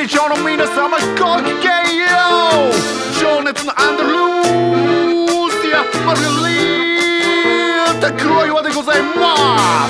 会場の皆様ごきげんよう。情熱のアンダルーシアマルゲリータ黒岩でございます。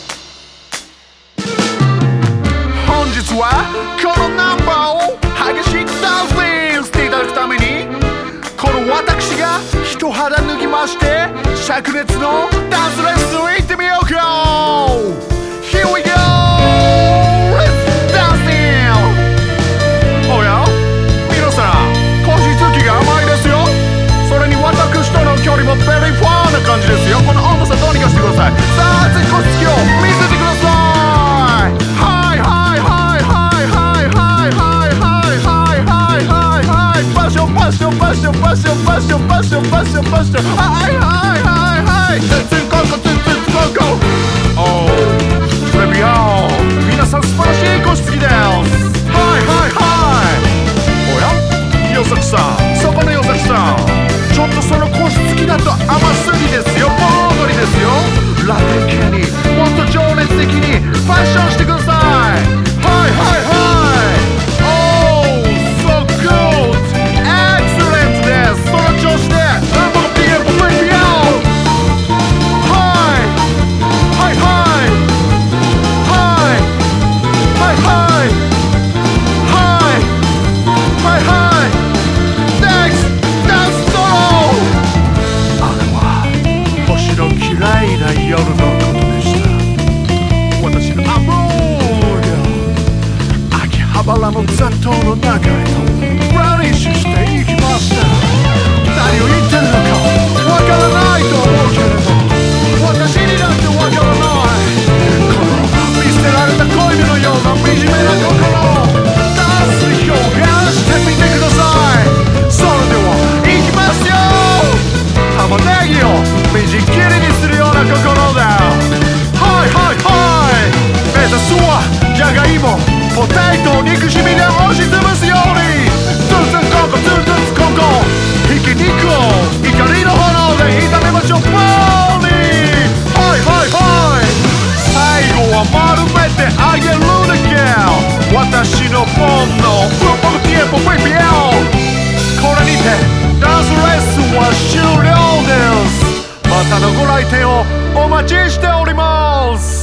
本日はこのナンバーを激しくダンスしていただくために、この私が一肌脱ぎまして灼熱のダンスレッスン行ってみようか。 Here we go! Let's dancing! おや皆さん、腰つきが甘いですよ。それに私との距離もベリーファーな感じですよ。この温度差どうにかしてください。さあ、ぜひ腰つきを見せてください。はいはいはいはいはいはいはいはいはいはいはい、パッションパッションパッションパッションパッションパッションパッションパッション、はいはいはいはい、ツンツンコンコツンツンコンコ。おートレビアン、皆さん素晴らしい腰つきです。はいはいはい。おやヨサクさん、そこのヨサクさん、ちょっとその腰つきだと甘すぎですよ。盆踊りですよ。ラテン系にもっと情熱的にファッションしてください。はいはいはい。おー so good excellent です。その調子で僕の PM をプレイビアン。はいはいはいはいはいはいはいはい。 Next ダンスソロ。あれは星の綺麗な夜のことでした。私のアモーが秋葉原の雑踏の中へとラニッシュしていきました。何を言ってるのかわからないと思うけれど、私にだってわからない。この見捨てられた恋人のような惨めな心、ダンスで表現してみてください。それではいきますよ。玉ねぎをみじん切りにするような心だ。はいはいはい。目指すはじゃがいもポテトを憎しみで押しつぶすように、ツンツンコンコツンツンコンコ、ひき肉を怒りの炎で炒めましょう。ボーリーはいはいはい。最後は丸めてあげるだけ。私の本能僕のティエポプリピアン。これにてダンスレッスンは終了です。またのご来店をお待ちしております。